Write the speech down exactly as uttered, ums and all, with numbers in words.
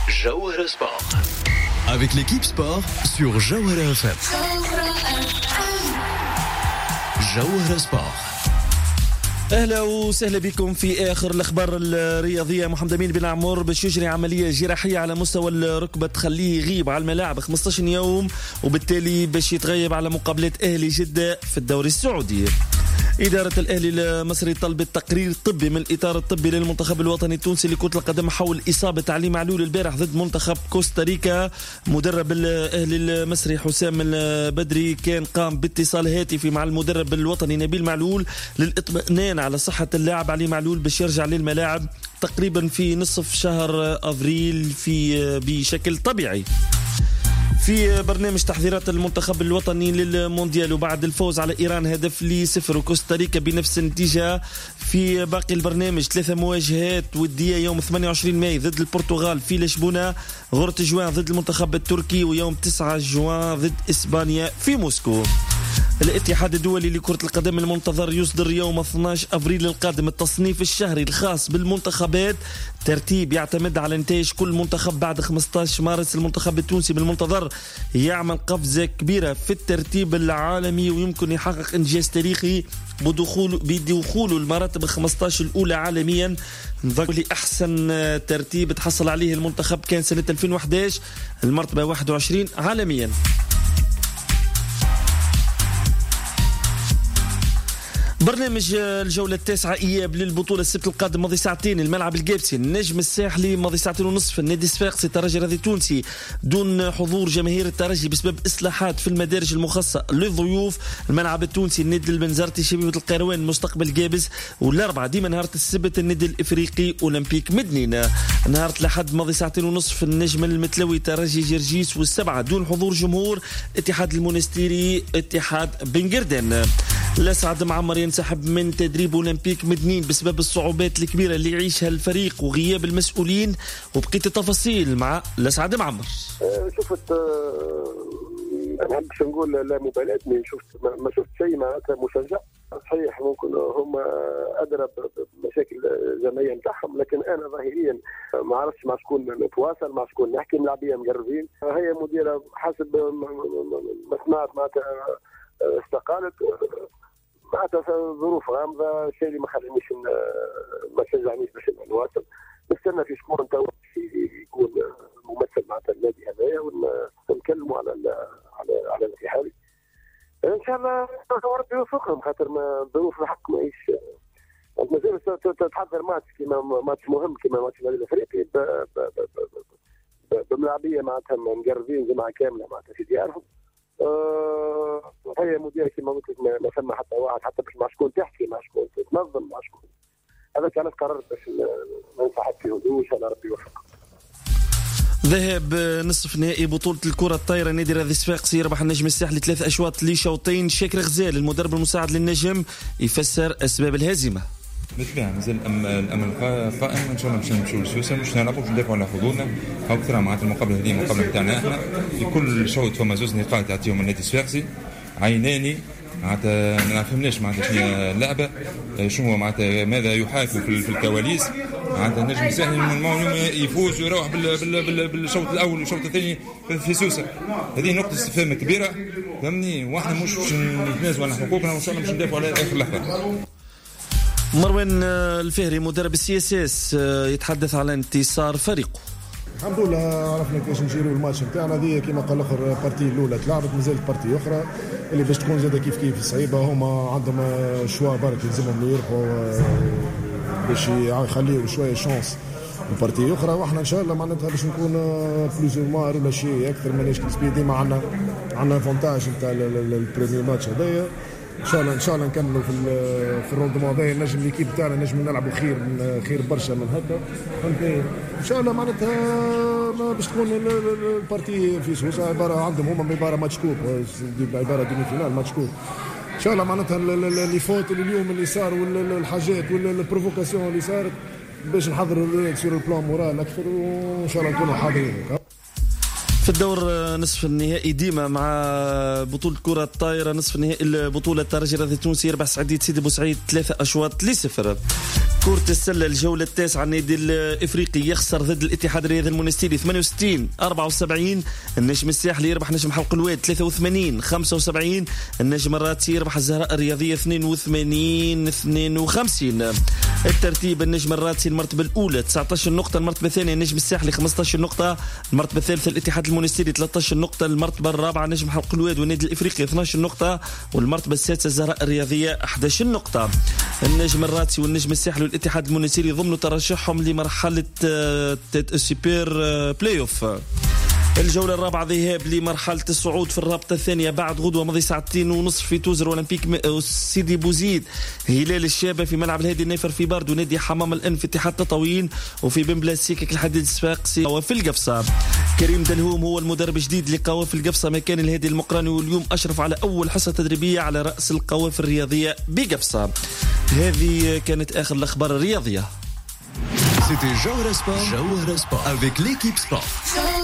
Jawahara Sport. Avec l'équipe sport sur Jawahara F M. Jawahara Sport. اهلا وسهلا بكم في اخر الاخبار الرياضيه. محمد امين بن عمر باش يجري عمليه جراحيه على مستوى الركبه تخليه يغيب على الملاعب خمسطاش يوم، وبالتالي باش يتغيب على مقابلات اهلي جده في الدوري السعودي. إدارة الأهلي المصري طلبت تقرير طبي من الإطار الطبي للمنتخب الوطني التونسي لكرة القدم حول إصابة علي معلول البارح ضد منتخب كوستاريكا. مدرب الأهلي المصري حسام البدري كان قام باتصال هاتفي مع المدرب الوطني نبيل معلول للإطمئنان على صحة اللاعب علي معلول باش يرجع للملاعب تقريبا في نصف شهر أفريل في بشكل طبيعي. في برنامج تحضيرات المنتخب الوطني للمونديال وبعد الفوز على إيران هدف لصفر وكوستاريكا بنفس النتيجة، في باقي البرنامج ثلاثة مواجهات ودية يوم ثمانية وعشرين ماي ضد البرتغال في لشبونة، غورة جوان ضد المنتخب التركي، ويوم تسعة جوان ضد إسبانيا في موسكو. الاتحاد الدولي لكرة القدم المنتظر يصدر يوم اثني عشر أفريل القادم التصنيف الشهري الخاص بالمنتخبات، ترتيب يعتمد على نتائج كل منتخب بعد خمسة عشر مارس. المنتخب التونسي بالمنتظر يعمل قفزة كبيرة في الترتيب العالمي ويمكن يحقق إنجاز تاريخي بدخول بدخوله المراتب خمسة عشر الأولى عالميا. نذكر لأحسن ترتيب تحصل عليه المنتخب كان سنة ألفين وأحد عشر المرتبة واحد وعشرين عالميا. برنامج الجولة التاسعة إياب للبطولة السبت القادم ماضي ساعتين الملعب الجابسي النجم الساحلي، ماضي ساعتين ونصف النادي الصفاقسي الترجي الرياضي التونسي دون حضور جماهير الترجي بسبب إصلاحات في المدارج المخصصة للضيوف. الملعب التونسي النادي البنزرتي شبيبة القيروان مستقبل جابس، والأربعة ديما نهار السبت النادي الإفريقي أولمبيك مدنين. نهار الأحد ماضي ساعتين ونصف النجم المتلوي ترجي جرجيس، والسبعة دون حضور جمهور اتحاد المونستيري اتحاد بنقردان. الأسعد معمر ينسحب من تدريب أولمبيك مدنين بسبب الصعوبات الكبيرة اللي يعيشها الفريق وغياب المسؤولين، وبقيت التفاصيل مع الأسعد معمر. شفت أنا باش نقول لا مبالاة، ما شفت ما شفت شيء معناتها مشجع. صحيح ممكن هم أدرى بمشاكل الجمعية نتاعهم، لكن أنا ظاهريا ما عرفتش مع شكون نتواصل، مع شكون نحكي، ملاعبية مقربين. هي مديرة حسب ما سمعت معناتها استقالت معناتها ظروف غامضه، الشيء اللي ما خلانيش ما شجعنيش باش نواصل. نستنى في شكون تو يكون ممثل معناتها النادي هذايا ونكلموا على على على الاتحاد ان شاء الله ربي يوفقهم، خاطر ما ظروف الحق ماهيش مازال تتحضر ماتش كيما ماتش مهم كيما ماتش النادي الافريقي بملاعبيه معناتها مقربين جماعه كامله معناتها في ديارهم. أه هي مديرة كما قلت لك ما سمى حتى واحد حتى باش مع شكون تحكي، مع شكون تنظم، مع شكون. هذاك علاش قررت باش ننسحب في هدوء ان شاء الله ربي يوفق. ذهب نصف نهائي بطولة الكرة الطايرة نادي الرياضي الصفاقسي يربح النجم الساحلي ثلاث أشواط لشوطين. شاكر غزال المدرب المساعد للنجم يفسر أسباب الهزيمة. بالفعل مازال الامل قائم، ان شاء الله باش نمشيو لسويسرا باش نلعبوا باش ندافعوا على حظوظنا. او اكثر معناتها المقابله هذه المقابله نتاعنا احنا في كل شوط فما زوج نقاط يعطيهم النادي الصفاقسي عيناني معناتها ما فهمناش معناتها شنو اللعبه، شنو معناتها ماذا يحاكوا في الكواليس. معناتها النجم الساحلي اليوم يفوز ويروح بالشوط الاول والشوط الثاني في سوسه، هذه نقطه استفهام كبيره فهمني، واحنا مش باش نتنازلوا على حقوقنا وان شاء الله باش ندافعوا على اخر لحظه. مروان الفهري مدرب السي اس اس يتحدث على انتصار فريقه. الحمد لله عرفنا كيفاش نجيروا الماتش نتاعنا. هذه كما قال الاخر بارتي الاولى تلعبت، مازالت بارتي اخرى اللي باش تكون زاده كيف كيف صعيبه. هما عندهم شوا برك يلزمهم يربحوا باش يخليوا شويه شانس البارتي اخرى، واحنا ان شاء الله معناتها باش نكون بلوز مار ولا شيء اكثر ماناش كسبي. ديما عندنا عندنا فونتاج نتاع البريمير ماتش هذايا. ان شاء الله ان شاء الله نكملوا في في الروندمون هذا. نجم ليكيب تاعنا نجم نلعبوا خير من خير برشا من هكا. ان شاء الله معناتها باش تكون البارتي في سويسرا عباره عندهم هما عباره ماتش كوب، عباره ديمي فينال ماتش كوب. ان شاء الله معناتها اللي فوت اليوم اللي صار والحاجات والبروفوكاسيون اللي صارت باش نحضروا سور البلان مورال اكثر، وان شاء الله نكونوا حاضرين. في الدور نصف النهائي ديما مع بطولة كرة الطائرة نصف النهائي البطولة الترجي الرياضي التونسي يربح سعيدية سيدي بوسعيد ثلاثة أشواط لصفر. كرة السلة الجولة التاسعة النادي الإفريقي يخسر ضد الاتحاد الرياضي المونستيري ثمانية وستين أربعة وسبعين. النجم الساحلي يربح نجم حلق الواد ثلاثة وثمانين خمسة وسبعين. النجم الراتسي يربح الزهراء الرياضية اثنين وثمانين اثنين وخمسين. الترتيب النجم الراتسي المرتبة الأولى تسعة عشر نقطة، المرتبة الثانية النجم الساحلي خمسة عشر نقطة، المرتبة الثالثة الاتحاد المونستيري ثلاثة عشر نقطة، المرتبة الرابعة نجم حلق الواد والنادي الإفريقي اثنتي عشرة نقطة، والمرتبة السادسة الزهراء الرياضية أحد عشر نقطة. النجم الراتسي والنجم الساحلي والاتحاد المونستيري ضمن ترشحهم لمرحلة السوبر بلاي اوف. الجولة الرابعة ذهاب لمرحلة الصعود في الرابطة الثانية بعد غدوة مضي ساعتين ونصف في توزر أولمبيك سيدي بوزيد هلال الشابة في ملعب الهادي النافر في بارد، ونادي حمام الأن في اتحاد تطاوين، وفي بن بلاسيكك الحديد الصفاقسي وفي القفصة. كريم دلهوم هو المدرب الجديد لقوافل القفصة مكان الهادي المقراني، واليوم أشرف على أول حصة تدريبية على رأس القوافل الرياضية بقفصة. هذه كانت آخر الأخبار الرياضية. C'était Jawara Sport, Jawara Sport avec l'équipe sport.